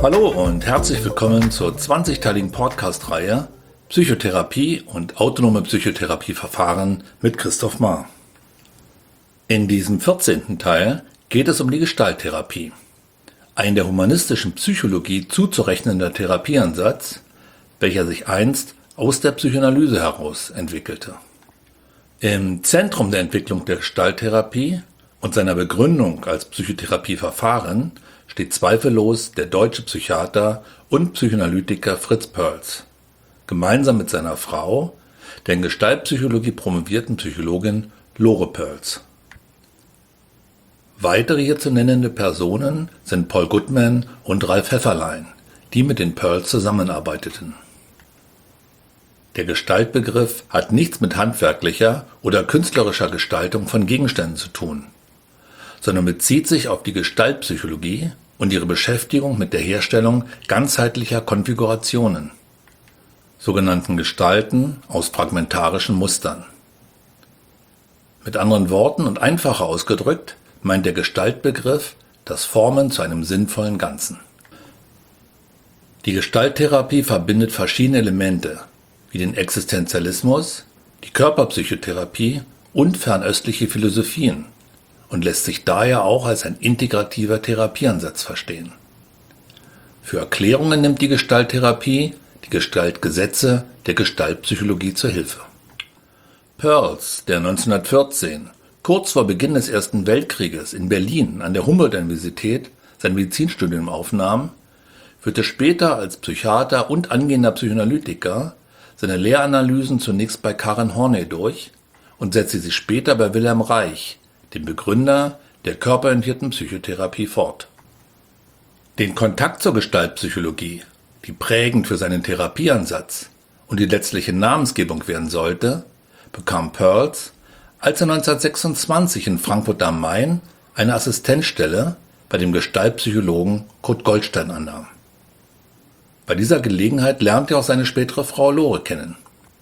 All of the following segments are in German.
Hallo und herzlich willkommen zur 20-teiligen Podcast-Reihe Psychotherapie und autonome Psychotherapieverfahren mit Christoph Maar. In diesem 14. Teil geht es um die Gestalttherapie, ein der humanistischen Psychologie zuzurechnender Therapieansatz, welcher sich einst aus der Psychoanalyse heraus entwickelte. Im Zentrum der Entwicklung der Gestalttherapie und seiner Begründung als Psychotherapieverfahren steht zweifellos der deutsche Psychiater und Psychoanalytiker Fritz Perls, gemeinsam mit seiner Frau, der in Gestaltpsychologie promovierten Psychologin Lore Perls. Weitere hier zu nennende Personen sind Paul Goodman und Ralf Pfefferlein, die mit den Perls zusammenarbeiteten. Der Gestaltbegriff hat nichts mit handwerklicher oder künstlerischer Gestaltung von Gegenständen zu tun, sondern bezieht sich auf die Gestaltpsychologie und ihre Beschäftigung mit der Herstellung ganzheitlicher Konfigurationen, sogenannten Gestalten aus fragmentarischen Mustern. Mit anderen Worten und einfacher ausgedrückt meint der Gestaltbegriff das Formen zu einem sinnvollen Ganzen. Die Gestalttherapie verbindet verschiedene Elemente, wie den Existenzialismus, die Körperpsychotherapie und fernöstliche Philosophien und lässt sich daher auch als ein integrativer Therapieansatz verstehen. Für Erklärungen nimmt die Gestalttherapie die Gestaltgesetze der Gestaltpsychologie zur Hilfe. Perls, der 1914, kurz vor Beginn des Ersten Weltkrieges in Berlin an der Humboldt-Universität sein Medizinstudium aufnahm, führte später als Psychiater und angehender Psychoanalytiker seine Lehranalysen zunächst bei Karen Horney durch und setzte sie später bei Wilhelm Reich, dem Begründer der körperorientierten Psychotherapie, fort. Den Kontakt zur Gestaltpsychologie, die prägend für seinen Therapieansatz und die letztliche Namensgebung werden sollte, bekam Perls, als er 1926 in Frankfurt am Main eine Assistenzstelle bei dem Gestaltpsychologen Kurt Goldstein annahm. Bei dieser Gelegenheit lernte er auch seine spätere Frau Lore kennen.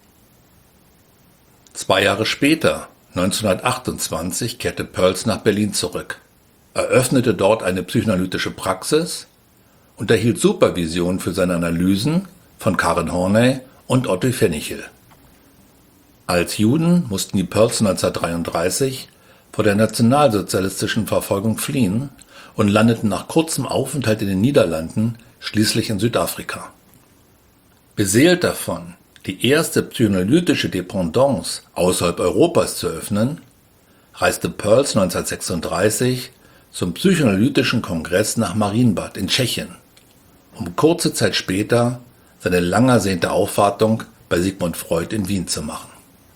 2 Jahre später, 1928, kehrte Perls nach Berlin zurück, eröffnete dort eine psychoanalytische Praxis und erhielt Supervision für seine Analysen von Karen Horney und Otto Pfennichel. Als Juden mussten die Perls 1933 vor der nationalsozialistischen Verfolgung fliehen und landeten nach kurzem Aufenthalt in den Niederlanden schließlich in Südafrika. Beseelt davon, die erste psychoanalytische Dependance außerhalb Europas zu öffnen, reiste Perls 1936 zum Psychoanalytischen Kongress nach Marienbad in Tschechien, um kurze Zeit später seine lang ersehnte Aufwartung bei Sigmund Freud in Wien zu machen.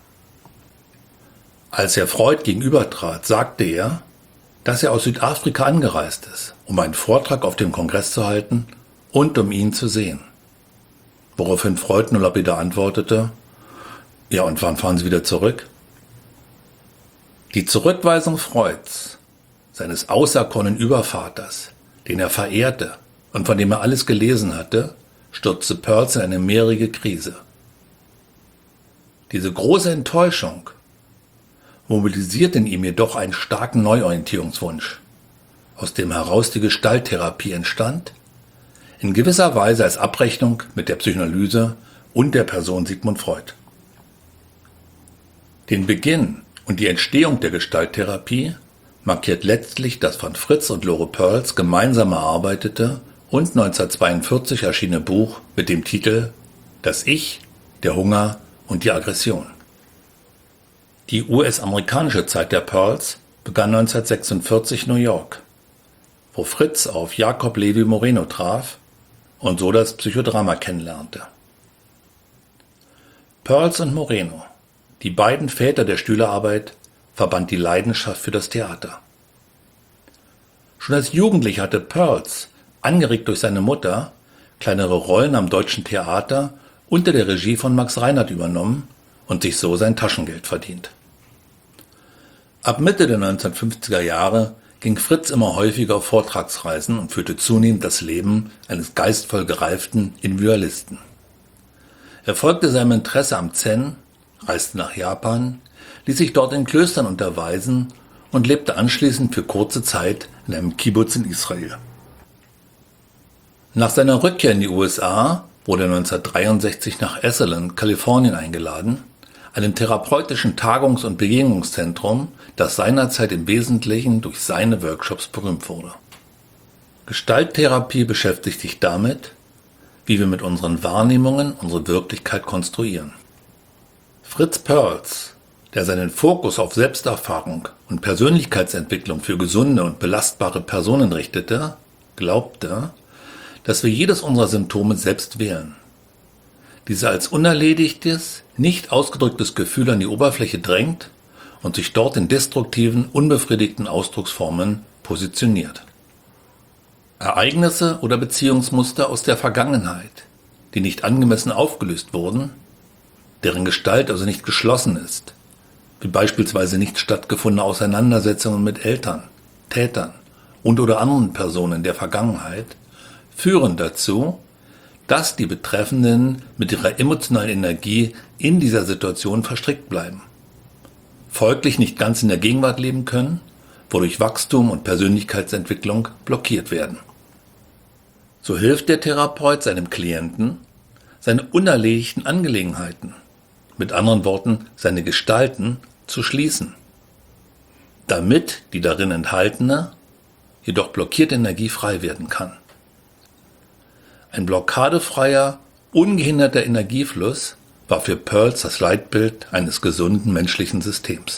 Als er Freud gegenübertrat, sagte er, dass er aus Südafrika angereist ist, um einen Vortrag auf dem Kongress zu halten und um ihn zu sehen. Woraufhin Freud nur lapidar antwortete, ja, und wann fahren Sie wieder zurück? Die Zurückweisung Freuds, seines auserkorenen Übervaters, den er verehrte und von dem er alles gelesen hatte, stürzte Perls in eine mehrjährige Krise. Diese große Enttäuschung mobilisierte in ihm jedoch einen starken Neuorientierungswunsch, aus dem heraus die Gestalttherapie entstand, in gewisser Weise als Abrechnung mit der Psychoanalyse und der Person Sigmund Freud. Den Beginn und die Entstehung der Gestalttherapie markiert letztlich das von Fritz und Lore Perls gemeinsam erarbeitete und 1942 erschienene Buch mit dem Titel Das Ich, der Hunger und die Aggression. Die US-amerikanische Zeit der Perls begann 1946 in New York, wo Fritz auf Jacob Levi Moreno traf und so das Psychodrama kennenlernte. Perls und Moreno, die beiden Väter der Stühlerarbeit, verband die Leidenschaft für das Theater. Schon als Jugendlicher hatte Perls, angeregt durch seine Mutter, kleinere Rollen am Deutschen Theater unter der Regie von Max Reinhardt übernommen und sich so sein Taschengeld verdient. Ab Mitte der 1950er Jahre ging Fritz immer häufiger auf Vortragsreisen und führte zunehmend das Leben eines geistvoll gereiften Individualisten. Er folgte seinem Interesse am Zen, reiste nach Japan, ließ sich dort in Klöstern unterweisen und lebte anschließend für kurze Zeit in einem Kibbutz in Israel. Nach seiner Rückkehr in die USA wurde er 1963 nach Esalen, Kalifornien eingeladen, einem therapeutischen Tagungs- und Begegnungszentrum, das seinerzeit im Wesentlichen durch seine Workshops berühmt wurde. Gestalttherapie beschäftigt sich damit, wie wir mit unseren Wahrnehmungen unsere Wirklichkeit konstruieren. Fritz Perls, der seinen Fokus auf Selbsterfahrung und Persönlichkeitsentwicklung für gesunde und belastbare Personen richtete, glaubte, dass wir jedes unserer Symptome selbst wählen. Diese als unerledigtes, nicht ausgedrücktes Gefühl an die Oberfläche drängt und sich dort in destruktiven, unbefriedigten Ausdrucksformen positioniert. Ereignisse oder Beziehungsmuster aus der Vergangenheit, die nicht angemessen aufgelöst wurden, deren Gestalt also nicht geschlossen ist, wie beispielsweise nicht stattgefundene Auseinandersetzungen mit Eltern, Tätern und oder anderen Personen der Vergangenheit, führen dazu, dass die Betreffenden mit ihrer emotionalen Energie in dieser Situation verstrickt bleiben, folglich nicht ganz in der Gegenwart leben können, wodurch Wachstum und Persönlichkeitsentwicklung blockiert werden. So hilft der Therapeut seinem Klienten, seine unerledigten Angelegenheiten, mit anderen Worten seine Gestalten, zu schließen, damit die darin enthaltene, jedoch blockierte Energie frei werden kann. Ein blockadefreier, ungehinderter Energiefluss war für Perls das Leitbild eines gesunden menschlichen Systems.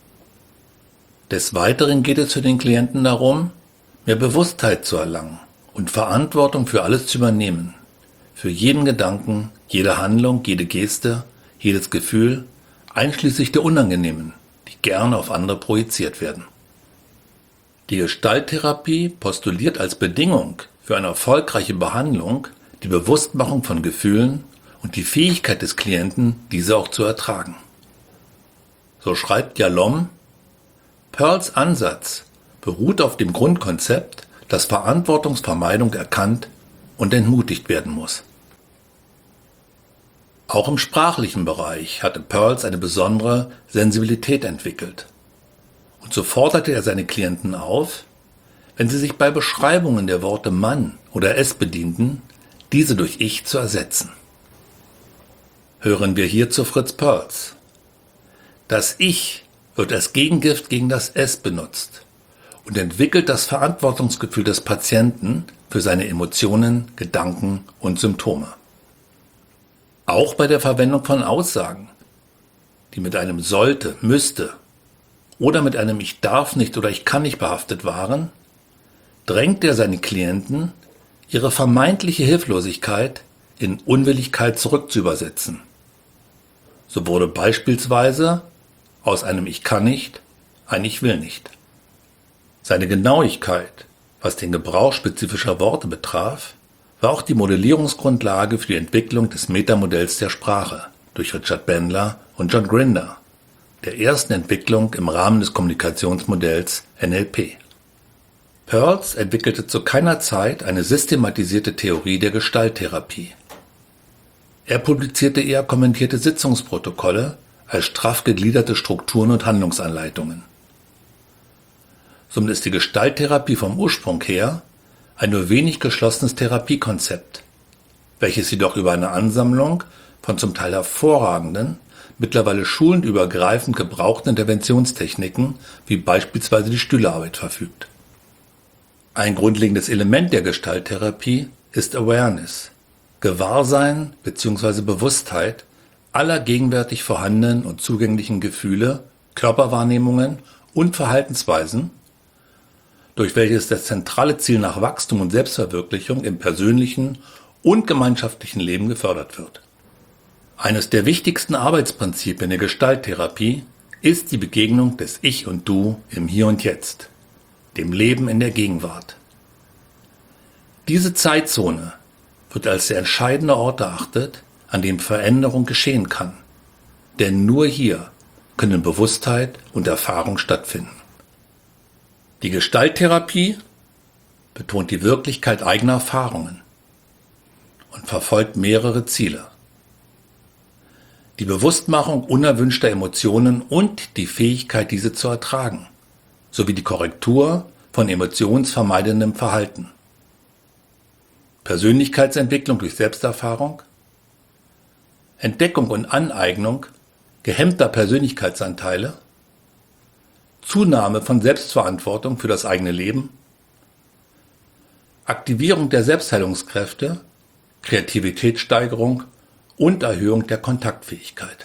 Des Weiteren geht es für den Klienten darum, mehr Bewusstheit zu erlangen und Verantwortung für alles zu übernehmen, für jeden Gedanken, jede Handlung, jede Geste, jedes Gefühl, einschließlich der unangenehmen, die gerne auf andere projiziert werden. Die Gestalttherapie postuliert als Bedingung für eine erfolgreiche Behandlung die Bewusstmachung von Gefühlen und die Fähigkeit des Klienten, diese auch zu ertragen. So schreibt Yalom, Perls Ansatz beruht auf dem Grundkonzept, dass Verantwortungsvermeidung erkannt und entmutigt werden muss. Auch im sprachlichen Bereich hatte Perls eine besondere Sensibilität entwickelt. Und so forderte er seine Klienten auf, wenn sie sich bei Beschreibungen der Worte Mann oder es bedienten, diese durch Ich zu ersetzen. Hören wir hier zu Fritz Perls. Das Ich wird als Gegengift gegen das Es benutzt und entwickelt das Verantwortungsgefühl des Patienten für seine Emotionen, Gedanken und Symptome. Auch bei der Verwendung von Aussagen, die mit einem sollte, müsste oder mit einem Ich darf nicht oder ich kann nicht behaftet waren, drängt er seine Klienten, ihre vermeintliche Hilflosigkeit in Unwilligkeit zurückzuübersetzen. So wurde beispielsweise aus einem Ich kann nicht ein Ich will nicht. Seine Genauigkeit, was den Gebrauch spezifischer Worte betraf, war auch die Modellierungsgrundlage für die Entwicklung des Metamodells der Sprache durch Richard Bandler und John Grinder, der ersten Entwicklung im Rahmen des Kommunikationsmodells NLP. Perls entwickelte zu keiner Zeit eine systematisierte Theorie der Gestalttherapie. Er publizierte eher kommentierte Sitzungsprotokolle als straff gegliederte Strukturen und Handlungsanleitungen. Somit ist die Gestalttherapie vom Ursprung her ein nur wenig geschlossenes Therapiekonzept, welches jedoch über eine Ansammlung von zum Teil hervorragenden, mittlerweile schulenübergreifend gebrauchten Interventionstechniken wie beispielsweise die Stühlearbeit verfügt. Ein grundlegendes Element der Gestalttherapie ist Awareness, Gewahrsein bzw. Bewusstheit aller gegenwärtig vorhandenen und zugänglichen Gefühle, Körperwahrnehmungen und Verhaltensweisen, durch welches das zentrale Ziel nach Wachstum und Selbstverwirklichung im persönlichen und gemeinschaftlichen Leben gefördert wird. Eines der wichtigsten Arbeitsprinzipien der Gestalttherapie ist die Begegnung des Ich und Du im Hier und Jetzt, dem Leben in der Gegenwart. Diese Zeitzone wird als der entscheidende Ort erachtet, an dem Veränderung geschehen kann. Denn nur hier können Bewusstheit und Erfahrung stattfinden. Die Gestalttherapie betont die Wirklichkeit eigener Erfahrungen und verfolgt mehrere Ziele. Die Bewusstmachung unerwünschter Emotionen und die Fähigkeit, diese zu ertragen, sowie die Korrektur von emotionsvermeidendem Verhalten. Persönlichkeitsentwicklung durch Selbsterfahrung, Entdeckung und Aneignung gehemmter Persönlichkeitsanteile, Zunahme von Selbstverantwortung für das eigene Leben, Aktivierung der Selbstheilungskräfte, Kreativitätssteigerung und Erhöhung der Kontaktfähigkeit.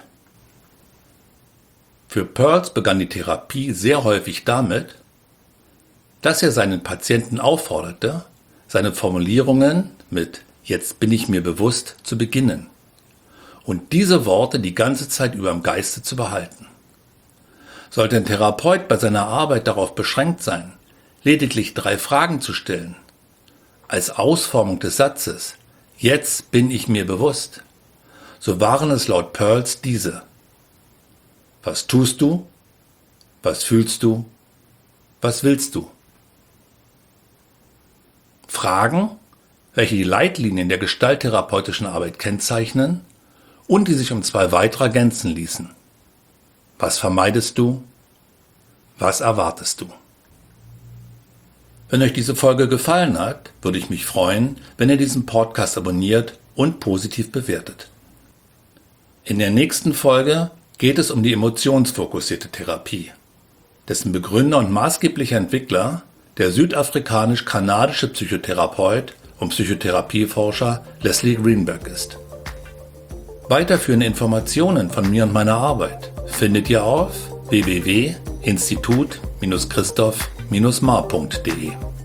Für Perls begann die Therapie sehr häufig damit, dass er seinen Patienten aufforderte, seine Formulierungen mit „Jetzt bin ich mir bewusst" zu beginnen und diese Worte die ganze Zeit über im Geiste zu behalten. Sollte ein Therapeut bei seiner Arbeit darauf beschränkt sein, lediglich 3 Fragen zu stellen, als Ausformung des Satzes „Jetzt bin ich mir bewusst", so waren es laut Perls diese: Was tust du? Was fühlst du? Was willst du? Fragen, welche die Leitlinien der gestalttherapeutischen Arbeit kennzeichnen und die sich um 2 weitere ergänzen ließen. Was vermeidest du? Was erwartest du? Wenn euch diese Folge gefallen hat, würde ich mich freuen, wenn ihr diesen Podcast abonniert und positiv bewertet. In der nächsten Folge geht es um die emotionsfokussierte Therapie, dessen Begründer und maßgeblicher Entwickler der südafrikanisch-kanadische Psychotherapeut und Psychotherapieforscher Leslie Greenberg ist. Weiterführende Informationen von mir und meiner Arbeit findet ihr auf www.institut-christoph-mar.de.